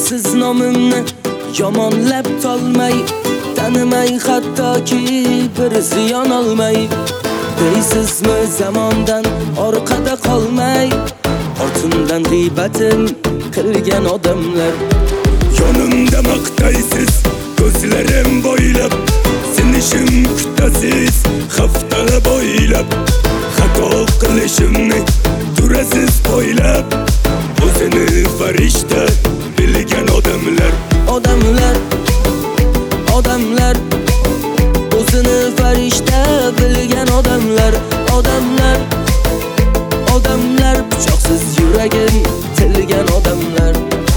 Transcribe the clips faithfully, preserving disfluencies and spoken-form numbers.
deysiz nomimni yomonlab tolmay, tanimay hattoki bir ziyon olmay. Deysizmi zamondan orqada qolmay, ortimdan g'iybatim qilgan odamlar. Yonimda maqtaysiz ko'zlarim bo'ylab, sinishim kutasiz haftalar bo'ylab. Xato qilishimni turasiz poylab, o'zini farishta bilgan odamlar. Odamlar, odamlar, o'zini farishta bilgan odamlar. Odamlar, odamlar, pichoqsiz yuragim tilgan odamlar.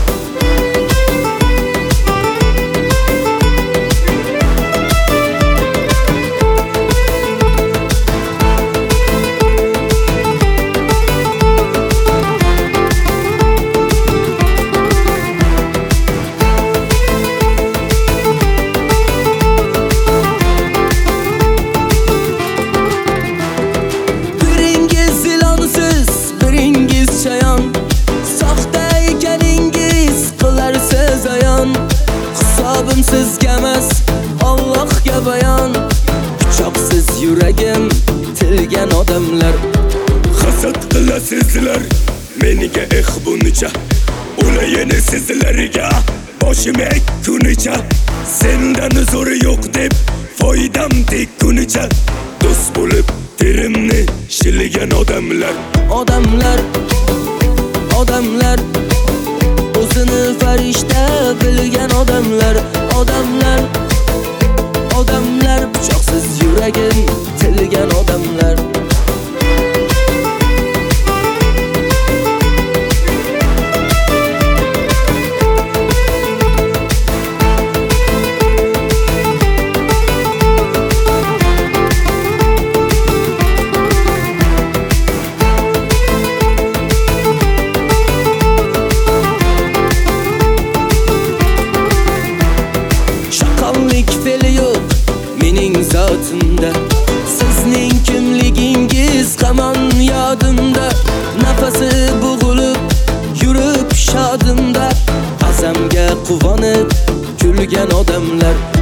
Hisobim sizga emas, Allohga bayon. Pichoqsiz yuragim tilgan odamlar. Hasad qilasizlar menga eh buncha, o'layin sizlarga boshim ekkunicha. Sendan zo'ri yo'q deb foydam tekkunicha, do'st bo'lib terimni shilgan odamlar. Odamlar, odamlar, o'zini farishta bilgan odamlar. Odamlar, odamlar, pichoqsiz yuragim tilgan odamlar. Feli yo'q mening zotimda, sizning kimligingiz hamon yodimda. Nafasi bo'g'ilib yurib shodimda, azamga quvonib kulgan odamlar.